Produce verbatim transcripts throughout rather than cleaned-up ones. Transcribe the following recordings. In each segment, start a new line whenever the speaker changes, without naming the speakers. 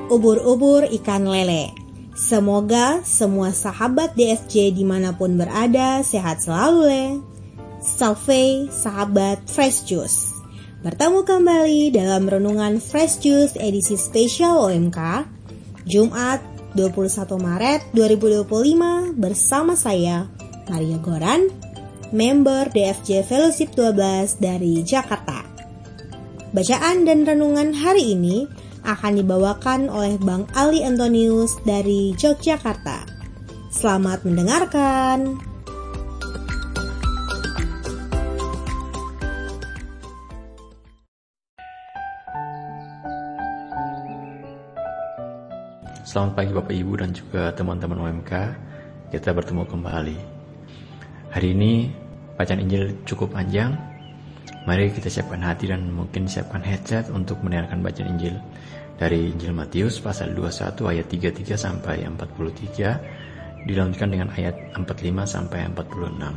ubur-ubur ikan lele. Semoga semua sahabat D F J dimanapun berada sehat selalu le. Salve sahabat Fresh Juice. Bertemu kembali dalam renungan Fresh Juice edisi spesial O M K Jumat dua puluh satu Maret dua ribu dua puluh lima bersama saya Maria Goran, member D F J Fellowship dua belas dari Jakarta. Bacaan dan renungan hari ini akan dibawakan oleh Bang Ali Antonius dari Yogyakarta. Selamat mendengarkan.
Selamat pagi Bapak Ibu dan juga teman-teman O M K. Kita bertemu kembali. Hari ini bacaan Injil cukup panjang. Mari kita siapkan hati dan mungkin siapkan headset untuk mendengarkan bacaan Injil dari Injil Matius pasal dua puluh satu ayat tiga puluh tiga sampai empat puluh tiga, dilanjutkan dengan ayat empat puluh lima sampai empat puluh enam.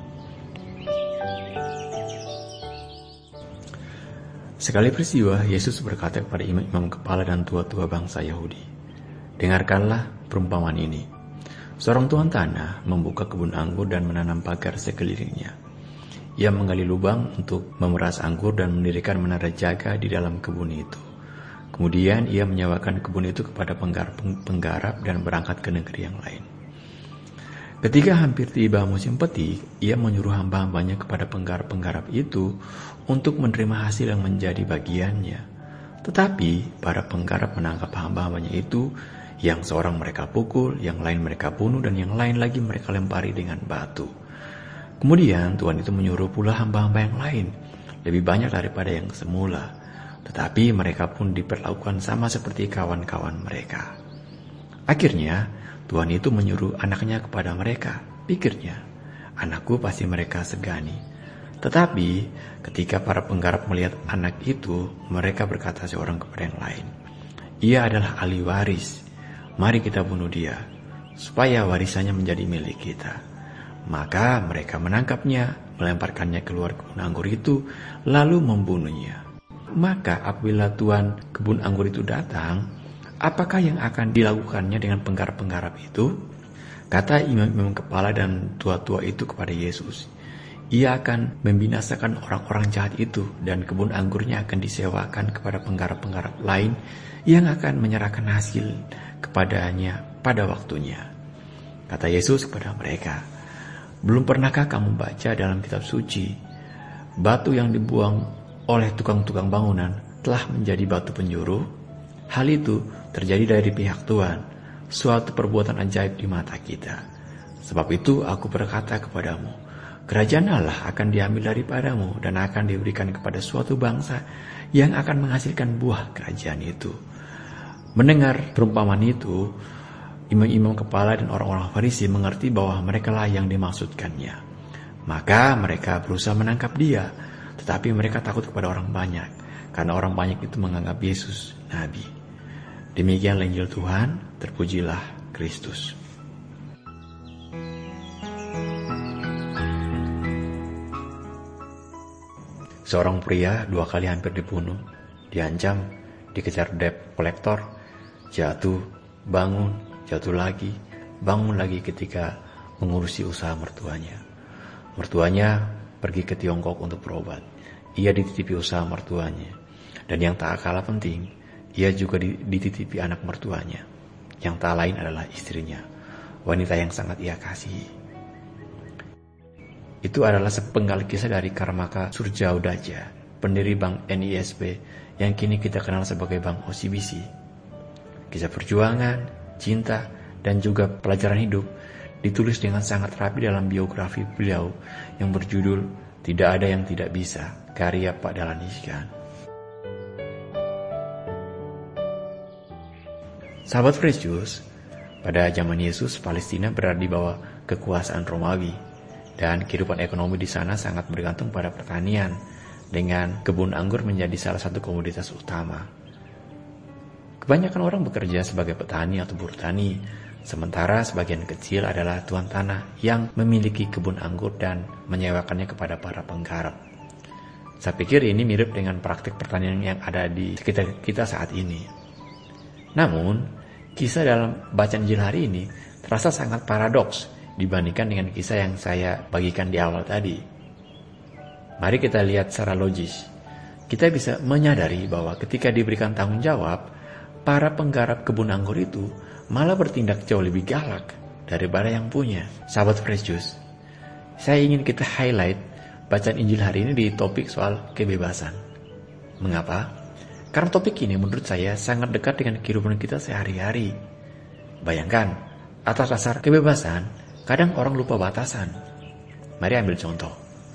Sekali peristiwa, Yesus berkata kepada imam-imam kepala dan tua-tua bangsa Yahudi, "Dengarkanlah perumpamaan ini. Seorang tuan tanah membuka kebun anggur dan menanam pagar sekelilingnya. Ia menggali lubang untuk memeras anggur dan mendirikan menara jaga di dalam kebun itu. Kemudian ia menyewakan kebun itu kepada penggarap dan berangkat ke negeri yang lain. Ketika hampir tiba musim petik, ia menyuruh hamba-hambanya kepada penggarap-penggarap itu untuk menerima hasil yang menjadi bagiannya. Tetapi para penggarap menangkap hamba-hambanya itu, yang seorang mereka pukul, yang lain mereka bunuh, dan yang lain lagi mereka lempari dengan batu. Kemudian Tuhan itu menyuruh pula hamba-hamba yang lain, lebih banyak daripada yang semula. Tetapi mereka pun diperlakukan sama seperti kawan-kawan mereka. Akhirnya Tuhan itu menyuruh anaknya kepada mereka. Pikirnya, anakku pasti mereka segani. Tetapi ketika para penggarap melihat anak itu, mereka berkata seorang kepada yang lain, ia adalah ahli waris. Mari kita bunuh dia, supaya warisannya menjadi milik kita. Maka mereka menangkapnya, melemparkannya keluar kebun anggur itu, lalu membunuhnya. Maka apabila tuan kebun anggur itu datang, apakah yang akan dilakukannya dengan penggarap-penggarap itu? Kata imam-imam kepala dan tua-tua itu kepada Yesus, ia akan membinasakan orang-orang jahat itu, dan kebun anggurnya akan disewakan kepada penggarap-penggarap lain yang akan menyerahkan hasil kepadanya pada waktunya. Kata Yesus kepada mereka, belum pernahkah kamu baca dalam kitab suci, batu yang dibuang oleh tukang-tukang bangunan telah menjadi batu penjuru? Hal itu terjadi dari pihak Tuhan, suatu perbuatan ajaib di mata kita. Sebab itu aku berkata kepadamu, kerajaan Allah akan diambil daripadamu dan akan diberikan kepada suatu bangsa yang akan menghasilkan buah kerajaan itu. Mendengar perumpamaan itu, imam-imam kepala dan orang-orang Farisi mengerti bahwa mereka lah yang dimaksudkannya. Maka mereka berusaha menangkap dia, tetapi mereka takut kepada orang banyak, karena orang banyak itu menganggap Yesus nabi. Demikianlah Injil Tuhan, terpujilah Kristus. Seorang pria dua kali hampir dibunuh, diancam, dikejar debt kolektor, jatuh, bangun, jatuh lagi, bangun lagi ketika mengurusi usaha mertuanya. Mertuanya pergi ke Tiongkok untuk berobat. Ia dititipi usaha mertuanya. Dan yang tak kalah penting, ia juga dititipi anak mertuanya. Yang tak lain adalah istrinya, wanita yang sangat ia kasihi. Itu adalah sepenggal kisah dari Karmaka Surjaudaja, pendiri Bank N I S B yang kini kita kenal sebagai Bank O C B C. Kisah perjuangan, cinta, dan juga pelajaran hidup ditulis dengan sangat rapi dalam biografi beliau yang berjudul Tidak Ada Yang Tidak Bisa, karya Pak Dahlan Iskan. Sahabat Fresh Juice, pada zaman Yesus, Palestina berada di bawah kekuasaan Romawi, dan kehidupan ekonomi di sana sangat bergantung pada pertanian, dengan kebun anggur menjadi salah satu komoditas utama. Kebanyakan orang bekerja sebagai petani atau buruh tani, sementara sebagian kecil adalah tuan tanah yang memiliki kebun anggur dan menyewakannya kepada para penggarap. Saya pikir ini mirip dengan praktik pertanian yang ada di sekitar kita saat ini. Namun, kisah dalam bacaan Injil hari ini terasa sangat paradoks dibandingkan dengan kisah yang saya bagikan di awal tadi. Mari kita lihat secara logis. Kita bisa menyadari bahwa ketika diberikan tanggung jawab, para penggarap kebun anggur itu malah bertindak jauh lebih galak daripada yang punya. Sahabat Fresh Juice, saya ingin kita highlight bacaan Injil hari ini di topik soal kebebasan. Mengapa? Karena topik ini menurut saya sangat dekat dengan kehidupan kita sehari-hari. Bayangkan, atas dasar kebebasan, kadang orang lupa batasan. Mari ambil contoh.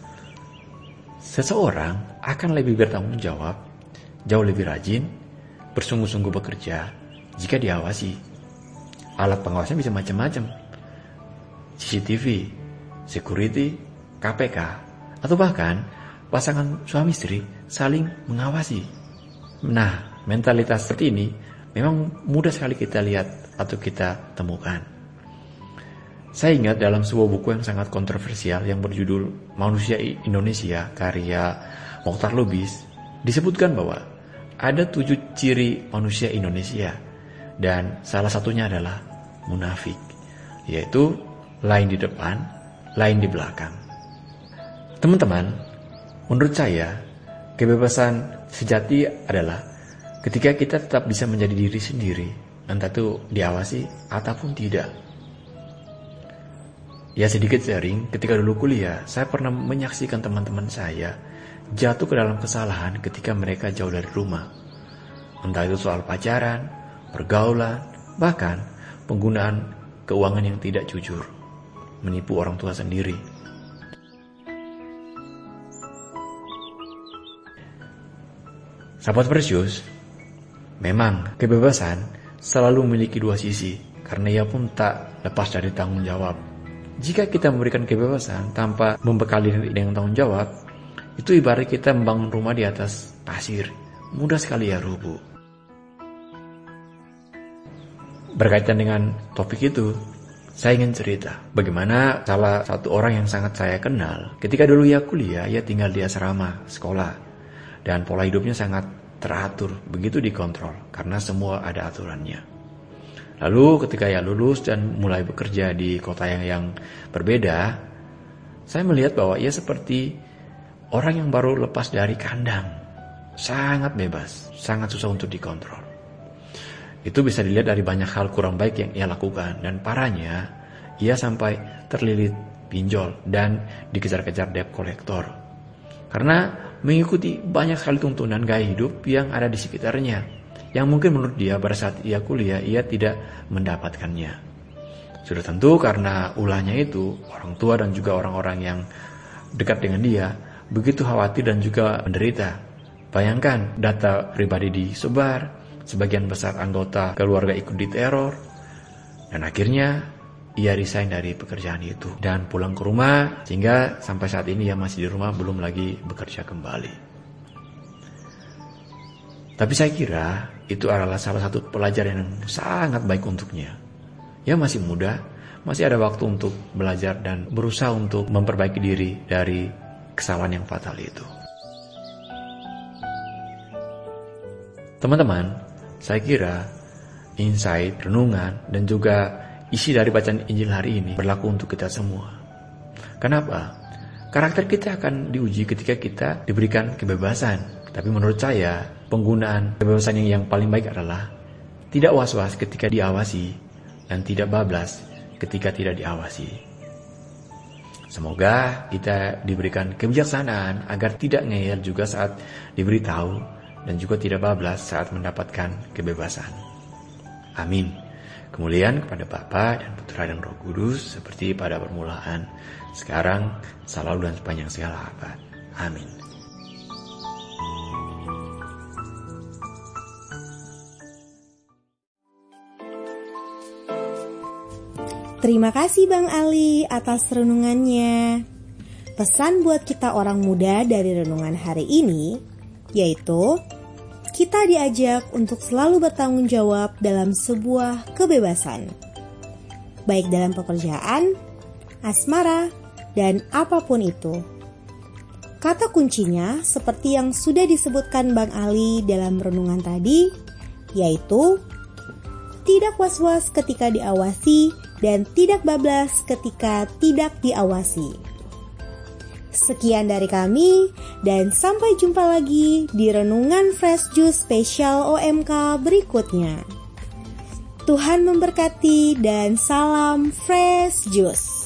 Seseorang akan lebih bertanggung jawab, jauh lebih rajin, bersungguh-sungguh bekerja jika diawasi. Alat pengawasan bisa macam-macam. C C T V, security, K P K, atau bahkan pasangan suami istri saling mengawasi. Nah, mentalitas seperti ini memang mudah sekali kita lihat atau kita temukan. Saya ingat dalam sebuah buku yang sangat kontroversial yang berjudul Manusia Indonesia karya Mokhtar Lubis, disebutkan bahwa ada tujuh ciri manusia Indonesia dan salah satunya adalah munafik, yaitu lain di depan, lain di belakang. Teman-teman, menurut saya kebebasan sejati adalah ketika kita tetap bisa menjadi diri sendiri, entah itu diawasi ataupun tidak. Ya, sedikit sharing, ketika dulu kuliah, saya pernah menyaksikan teman-teman saya jatuh ke dalam kesalahan ketika mereka jauh dari rumah. Entah itu soal pacaran, pergaulan, bahkan penggunaan keuangan yang tidak jujur, menipu orang tua sendiri. Sahabat Precious, memang kebebasan selalu memiliki dua sisi, karena ia pun tak lepas dari tanggung jawab. Jika kita memberikan kebebasan tanpa membekali diri dengan tanggung jawab, itu ibarat kita membangun rumah di atas pasir, mudah sekali ya rubuh. Berkaitan dengan topik itu, saya ingin cerita bagaimana salah satu orang yang sangat saya kenal, ketika dulu ia kuliah, ia tinggal di asrama sekolah, dan pola hidupnya sangat teratur, begitu dikontrol, karena semua ada aturannya. Lalu ketika ia lulus dan mulai bekerja di kota yang, yang berbeda, saya melihat bahwa ia seperti orang yang baru lepas dari kandang. Sangat bebas, sangat susah untuk dikontrol. Itu bisa dilihat dari banyak hal kurang baik yang ia lakukan. Dan parahnya, ia sampai terlilit pinjol dan dikejar-kejar debt collector. Karena mengikuti banyak sekali tuntunan gaya hidup yang ada di sekitarnya, yang mungkin menurut dia pada saat ia kuliah, ia tidak mendapatkannya. Sudah tentu karena ulahnya itu, orang tua dan juga orang-orang yang dekat dengan dia begitu khawatir dan juga menderita. Bayangkan, data pribadi disebar, sebagian besar anggota keluarga ikut diteror, dan akhirnya ia resign dari pekerjaan itu dan pulang ke rumah, sehingga sampai saat ini ia masih di rumah, belum lagi bekerja kembali. Tapi saya kira itu adalah salah satu pelajaran yang sangat baik untuknya. Ia masih muda, masih ada waktu untuk belajar dan berusaha untuk memperbaiki diri dari kesalahan yang fatal itu. Teman-teman, saya kira insight, renungan, dan juga isi dari bacaan Injil hari ini berlaku untuk kita semua. Kenapa? Karakter kita akan diuji ketika kita diberikan kebebasan. Tapi menurut saya, penggunaan kebebasan yang, yang paling baik adalah tidak was-was ketika diawasi dan tidak bablas ketika tidak diawasi. Semoga kita diberikan kebijaksanaan agar tidak ngeyel juga saat diberitahu dan juga tidak bablas saat mendapatkan kebebasan. Amin. Kemuliaan kepada Bapa dan Putra dan Roh Kudus seperti pada permulaan, sekarang, selalu dan sepanjang segala abad. Amin.
Terima kasih Bang Ali atas renungannya. Pesan buat kita orang muda dari renungan hari ini, yaitu kita diajak untuk selalu bertanggung jawab dalam sebuah kebebasan, baik dalam pekerjaan, asmara, dan apapun itu. Kata kuncinya seperti yang sudah disebutkan Bang Ali dalam renungan tadi, yaitu tidak was-was ketika diawasi, dan tidak bablas ketika tidak diawasi. Sekian dari kami, dan sampai jumpa lagi di Renungan Fresh Juice spesial O M K berikutnya. Tuhan memberkati dan salam Fresh Juice.